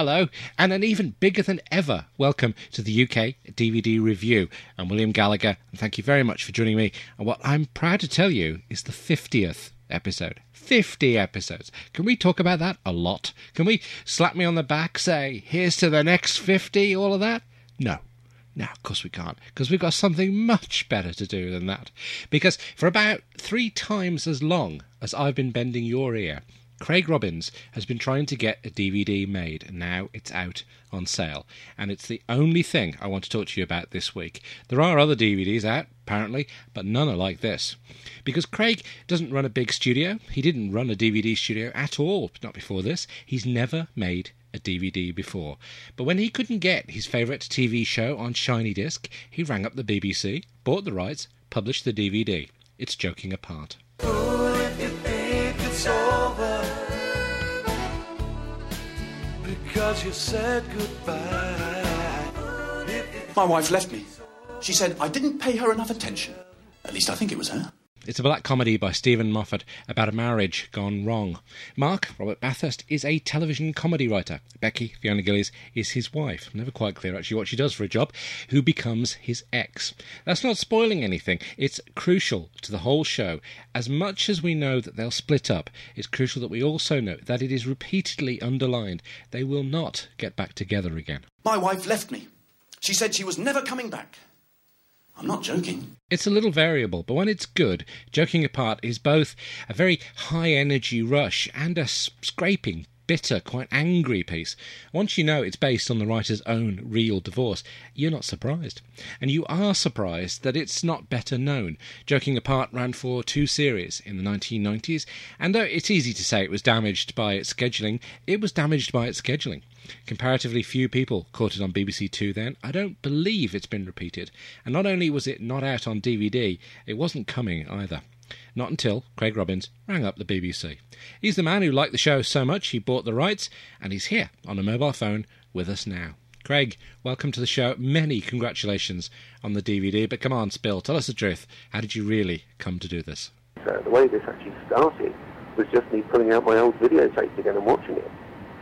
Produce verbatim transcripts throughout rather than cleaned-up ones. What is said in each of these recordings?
hello, and an even bigger than ever welcome to the U K D V D Review. I'm William Gallagher, and thank you very much for joining me. And what I'm proud to tell you is the fiftieth episode. fifty episodes. Can we talk about that a lot? Can we slap me on the back, say, here's to the next fifty, all of that? No. No, of course we can't, because we've got something much better to do than that. Because for about three times as long as I've been bending your ear, Craig Robins has been trying to get a D V D made, and now it's out on sale. And it's the only thing I want to talk to you about this week. There are other D V Ds out, apparently, but none are like this. Because Craig doesn't run a big studio. He didn't run a D V D studio at all, not before this. He's never made a D V D before. But when he couldn't get his favourite T V show on shiny disc, he rang up the B B C, bought the rights, published the D V D. It's Joking Apart. Oh, if you think it's over because you said goodbye. My wife left me. She said I didn't pay her enough attention. At least I think it was her. It's a black comedy by Stephen Moffat about a marriage gone wrong. Mark, Robert Bathurst, is a television comedy writer. Becky, Fiona Gillies, is his wife. Never quite clear actually what she does for a job, who becomes his ex. That's not spoiling anything. It's crucial to the whole show. As much as we know that they'll split up, it's crucial that we also know that it is repeatedly underlined they will not get back together again. My wife left me. She said she was never coming back. I'm not joking. It's a little variable, but when it's good, Joking Apart is both a very high-energy rush and a scraping, bitter, quite angry piece. Once you know it's based on the writer's own real divorce, you're not surprised. And you are surprised that it's not better known. Joking Apart ran for two series in the nineteen nineties, and though it's easy to say it was damaged by its scheduling, it was damaged by its scheduling. Comparatively few people caught it on B B C Two then. I don't believe it's been repeated. And not only was it not out on D V D, it wasn't coming either. Not until Craig Robins rang up the B B C. He's the man who liked the show so much he bought the rights, and he's here on a mobile phone with us now. Craig, welcome to the show. Many congratulations on the D V D, but come on, Spill, tell us the truth. How did you really come to do this? Uh, the way this actually started was just me pulling out my old videotapes again and watching it.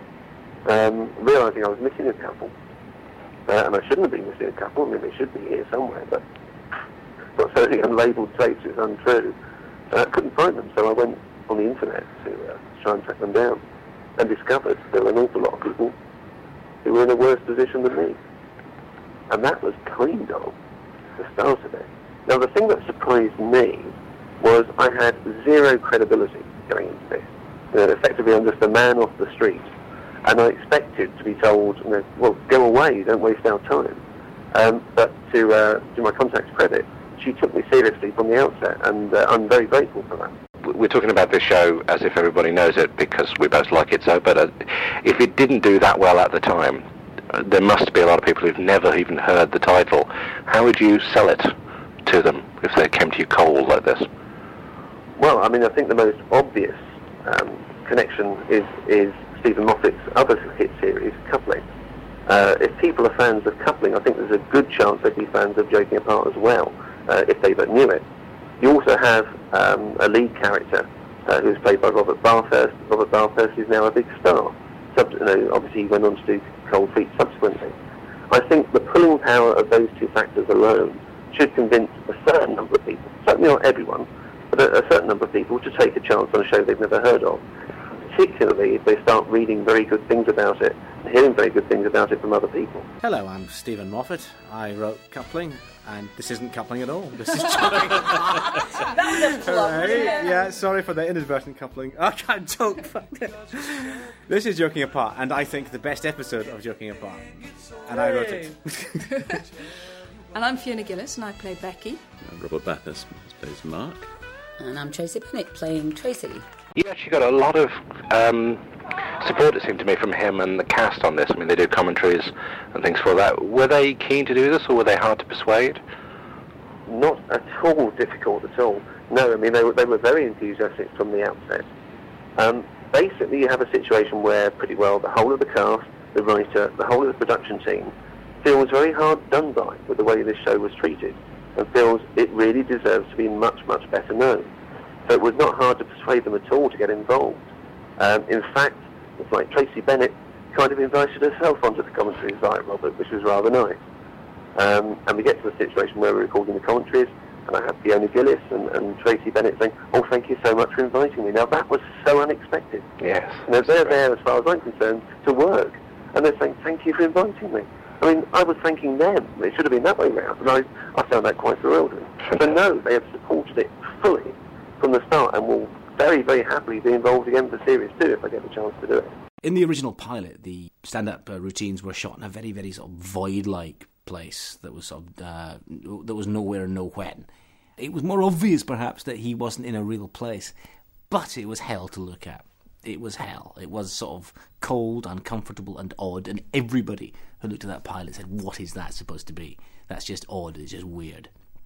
Um, realising I was missing a couple, uh, and I shouldn't have been missing a couple. I mean, they should be here somewhere, but got so many unlabelled tapes, it's untrue. I uh, couldn't find them, so I went on the internet to uh, try and track them down, and discovered there were an awful lot of people who were in a worse position than me. And that was kind of the start of it. Now, the thing that surprised me was I had zero credibility going into this. You know, effectively, I'm just a man off the street. And I expected to be told, you know, well, go away, don't waste our time. Um, but to uh, to my contact's credit, she took me seriously from the outset, and uh, I'm very grateful for that. We're talking about this show as if everybody knows it because we both like it so, but uh, if it didn't do that well at the time, uh, there must be a lot of people who've never even heard the title. How would you sell it to them if they came to you cold like this? Well, I mean, I think the most obvious um, connection is is Stephen Moffat's other hit series, Coupling. Uh, if people are fans of Coupling, I think there's a good chance they'd be fans of Joking Apart as well, uh, if they but knew it. You also have um, a lead character uh, who's played by Robert Bathurst. Robert Bathurst is now a big star. Sub- you know, obviously, he went on to do Cold Feet subsequently. I think the pulling power of those two factors alone should convince a certain number of people, certainly not everyone, but a, a certain number of people to take a chance on a show they've never heard of. Particularly if they start reading very good things about it and hearing very good things about it from other people. Hello, I'm Stephen Moffat. I wrote Coupling, and this isn't Coupling at all. This is Joking Apart. That was a plug, Right? wasn't it? Yeah, sorry for the inadvertent coupling. I can't joke. This is Joking Apart, and I think the best episode of Joking Apart. And I wrote it. And I'm Fiona Gillis, and I play Becky. I'm Robert Bathurst plays Mark. And I'm Tracy Bennett playing Tracy. You actually got a lot of um, support, it seemed to me, from him and the cast on this. I mean, they do commentaries and things for that. Were they keen to do this, or were they hard to persuade? Not at all difficult at all. No, I mean, they were, they were very enthusiastic from the outset. Um, basically, you have a situation where pretty well the whole of the cast, the writer, the whole of the production team feels very hard done by with the way this show was treated, and feels it really deserves to be much, much better known. So it was not hard to persuade them at all to get involved. Um, in fact, it's like Tracy Bennett kind of invited herself onto the commentary site, Robert, which was rather nice. Um, and we get to the situation where we're recording the commentaries, and I have Fiona Gillis and, and Tracy Bennett saying, "Oh, thank you so much for inviting me." Now, that was so unexpected. Yes. You know, they're there, as far as I'm concerned, to work, and they're saying, "Thank you for inviting me." I mean, I was thanking them. It should have been that way round, and I, I found that quite bewildering. So no, they have supported it fully from the start, and will very, very happily be involved again with the series too, if I get the chance to do it. In the original pilot, the stand-up uh, routines were shot in a very, very sort of void-like place that was sort of uh, that was nowhere and no when. It was more obvious, perhaps, that he wasn't in a real place, but it was hell to look at. It was hell. It was sort of cold, uncomfortable, and odd, and everybody who looked at that pilot said, "What is that supposed to be? That's just odd. It's just weird."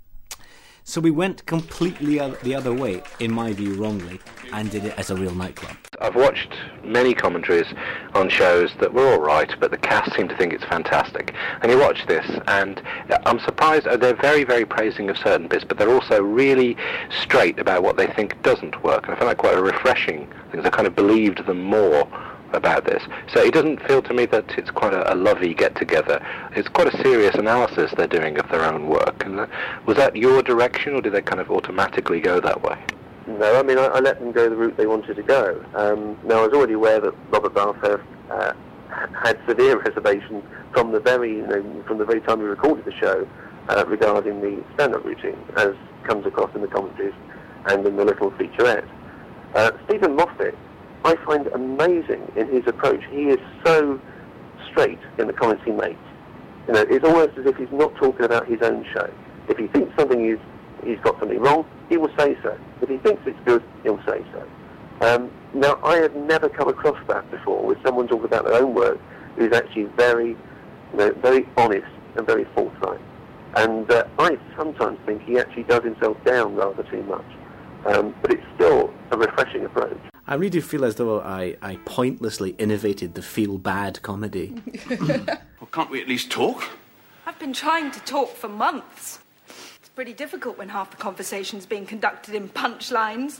So we went completely the other way, in my view, wrongly, and did it as a real nightclub. I've watched many commentaries on shows that were all right, but the cast seem to think it's fantastic. And you watch this, and I'm surprised. They're very, very praising of certain bits, but they're also really straight about what they think doesn't work. And I find that quite a refreshing thing. I kind of believed them more about this. So it doesn't feel to me that it's quite a, a lovey get-together. It's quite a serious analysis they're doing of their own work. And uh, was that your direction, or did they kind of automatically go that way? No, I mean, I, I let them go the route they wanted to go. Um, now, I was already aware that Robert Bathurst uh, had severe reservations from the very, you know, from the very time we recorded the show uh, regarding the stand-up routine, as comes across in the commentaries and in the little featurette. Uh, Stephen Moffat, I find amazing in his approach. He is so straight in the comments he makes. You know, it's almost as if he's not talking about his own show. If he thinks something is, he's got something wrong, he will say so. If he thinks it's good, he'll say so. Um, now, I have never come across that before, with someone talking about their own work who's actually very, you know, very honest and very forthright. And uh, I sometimes think he actually does himself down rather too much. Um, but it's still a refreshing approach. I really do feel as though I, I pointlessly innovated the feel-bad comedy. Well, can't we at least talk? I've been trying to talk for months. It's pretty difficult when half the conversation's being conducted in punchlines.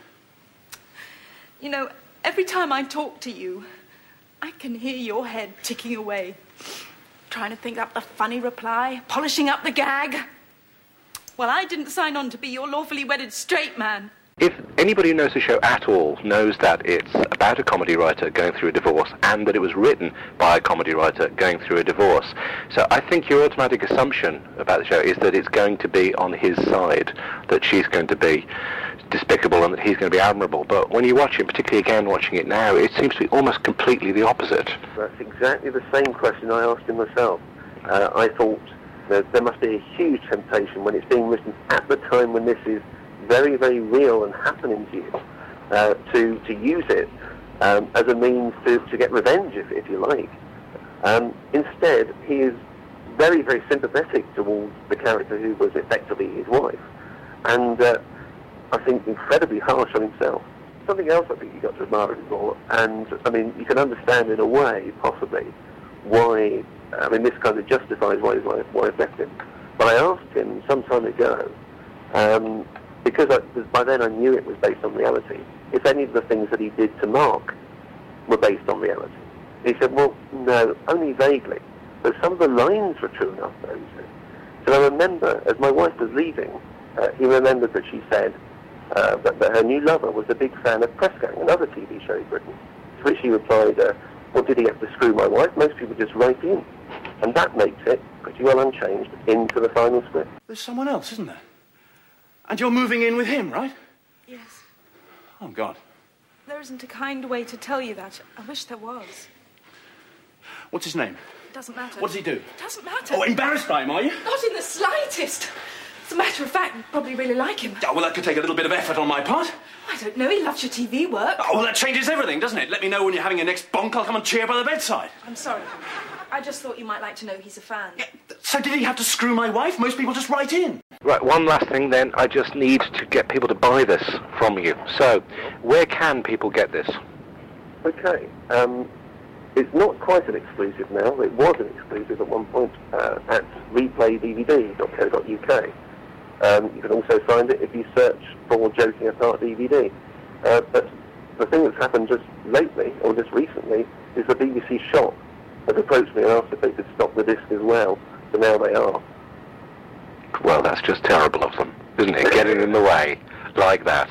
You know, every time I talk to you, I can hear your head ticking away, trying to think up the funny reply, polishing up the gag. Well, I didn't sign on to be your lawfully wedded straight man. If anybody who knows the show at all knows that it's about a comedy writer going through a divorce, and that it was written by a comedy writer going through a divorce. So I think your automatic assumption about the show is that it's going to be on his side, that she's going to be despicable and that he's going to be admirable. But when you watch it, particularly again watching it now, it seems to be almost completely the opposite. That's exactly the same question I asked him myself. Uh, I thought that there must be a huge temptation when it's being written at the time when this is very, very real and happening to you, uh, to, to use it um, as a means to, to get revenge, if, if you like. Um, instead, he is very, very sympathetic towards the character who was effectively his wife, and uh, I think incredibly harsh on himself. Something else I think you've got to admire him for, and I mean, you can understand in a way, possibly, why, I mean, this kind of justifies why his wife, wife left him. But I asked him some time ago, um, because I, by then I knew it was based on reality, if any of the things that he did to Mark were based on reality. He said, well, no, only vaguely. But some of the lines were true enough, though, he said. So I remember, as my wife was leaving, uh, he remembered that she said uh, that, that her new lover was a big fan of Press Gang, another T V show he'd written. To which he replied, uh, well, did he have to screw my wife? Most people just write in. And that makes it pretty well unchanged into the final script. There's someone else, isn't there? And you're moving in with him, right? Yes. Oh, God. There isn't a kind way to tell you that. I wish there was. What's his name? It doesn't matter. What does he do? It doesn't matter. Oh, embarrassed by him, are you? Not in the slightest. As a matter of fact, you probably really like him. Oh, well, that could take a little bit of effort on my part. I don't know. He loves your T V work. Oh, well, that changes everything, doesn't it? Let me know when you're having your next bonk. I'll come and cheer by the bedside. I'm sorry. I just thought you might like to know he's a fan. Yeah, so did he have to screw my wife? Most people just write in. Right, one last thing then. I just need to get people to buy this from you. So, where can people get this? Okay. Um, it's not quite an exclusive now. It was an exclusive at one point uh, at replay d v d dot co dot u k. Um, you can also find it if you search for Joking Apart D V D. Uh, but the thing that's happened just lately, or just recently, is the B B C shop has approached me and asked if they could stop the disc as well, so now they are. Well, that's just terrible of them, isn't it? Getting in the way like that.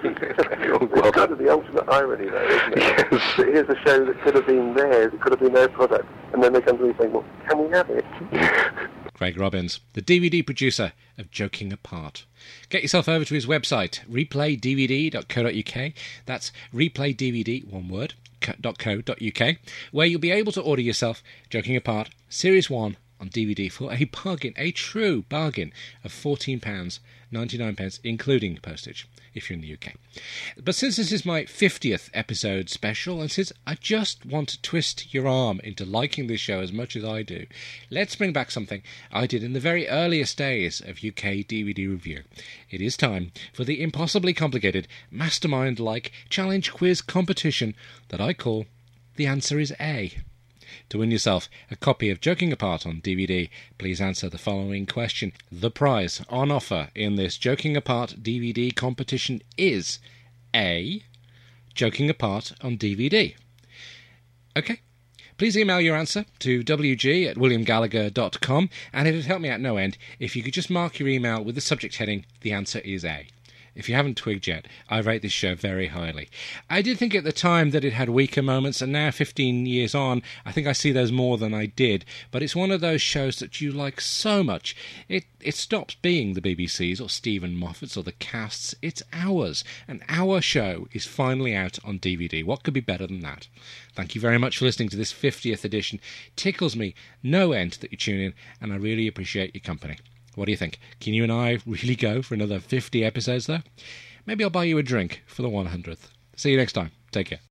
Well, it's kind of the ultimate irony, though, isn't it? Yes. That here's a show that could have been theirs, it could have been their product, and then they come to me saying, well, can we have it? Craig Robbins, the D V D producer of Joking Apart. Get yourself over to his website, replay d v d dot co dot u k. That's replay d v d, one word, .co.uk, where you'll be able to order yourself Joking Apart Series one on D V D for a bargain, a true bargain of fourteen pounds ninety-nine, including postage, if you're in the U K. But since this is my fiftieth episode special, and since I just want to twist your arm into liking this show as much as I do, let's bring back something I did in the very earliest days of U K D V D review. It is time for the impossibly complicated, mastermind-like challenge quiz competition that I call The Answer is A. To win yourself a copy of Joking Apart on D V D, please answer the following question. The prize on offer in this Joking Apart D V D competition is A. Joking Apart on D V D. Okay. Please email your answer to w g at william gallagher dot com, and it would help me out no end if you could just mark your email with the subject heading, The Answer is A. If you haven't twigged yet, I rate this show very highly. I did think at the time that it had weaker moments, and now, fifteen years on, I think I see those more than I did. But it's one of those shows that you like so much, it, it stops being the B B C's or Stephen Moffat's or the cast's. It's ours. And our show is finally out on D V D. What could be better than that? Thank you very much for listening to this fiftieth edition. Tickles me no end that you tune in, and I really appreciate your company. What do you think? Can you and I really go for another fifty episodes, though? Maybe I'll buy you a drink for the one hundredth. See you next time. Take care.